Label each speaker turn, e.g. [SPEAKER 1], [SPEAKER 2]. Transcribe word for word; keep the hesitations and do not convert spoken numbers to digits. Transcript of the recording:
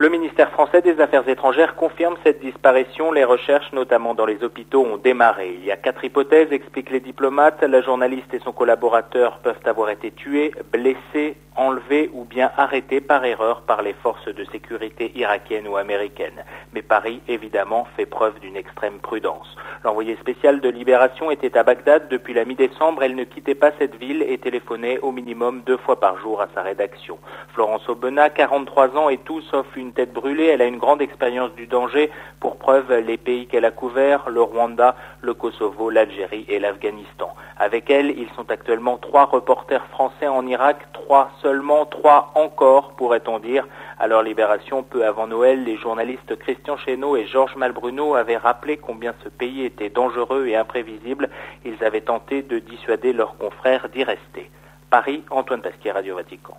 [SPEAKER 1] Le ministère français des Affaires étrangères confirme cette disparition. Les recherches, notamment dans les hôpitaux, ont démarré. Il y a quatre hypothèses, expliquent les diplomates. La journaliste et son collaborateur peuvent avoir été tués, blessés, enlevés ou bien arrêtés par erreur par les forces de sécurité irakiennes ou américaines. Mais Paris, évidemment, fait preuve d'une extrême prudence. L'envoyé spécial de Libération était à Bagdad depuis la mi-décembre. Elle ne quittait pas cette ville et téléphonait au minimum deux fois par jour à sa rédaction. Florence Aubenas, quarante-trois ans et tout sauf une tête brûlée. Elle a une grande expérience du danger. Pour preuve, les pays qu'elle a couverts, le Rwanda, le Kosovo, l'Algérie et l'Afghanistan. Avec elle, ils sont actuellement trois reporters français en Irak, trois seulement, trois encore, pourrait-on dire. À leur libération, peu avant Noël, les journalistes Christian Chesneau et Georges Malbruno avaient rappelé combien ce pays était dangereux et imprévisible. Ils avaient tenté de dissuader leurs confrères d'y rester. Paris, Antoine Pasquier, Radio Vatican.